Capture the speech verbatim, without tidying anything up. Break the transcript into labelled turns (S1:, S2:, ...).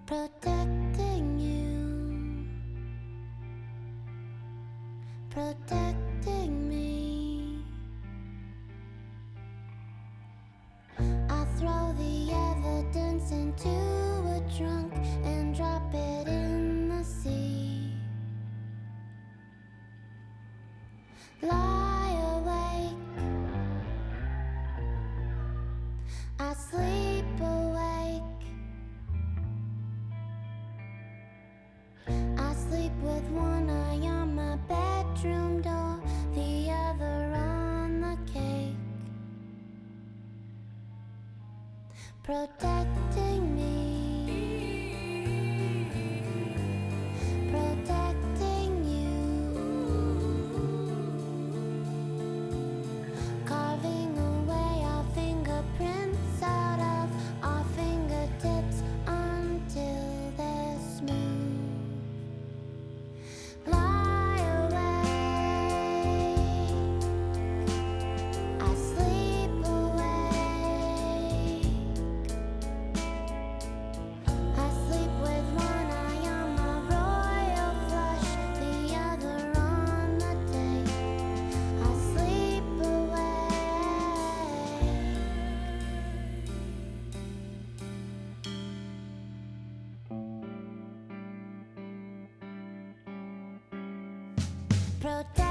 S1: protecting you, protecting me. I throw the evidence into a trunk and drop it in the sea. Lie awake, I sleep awake. I sleep with one eye on my bedroom door, the other on the cake, protecting me, protecting you, carving away our fingerprints out of our fingertips until they're smooth. Lie awake, I sleep awake. I sleep with one eye on my royal flush, the other on the tape. I sleep awake. Protect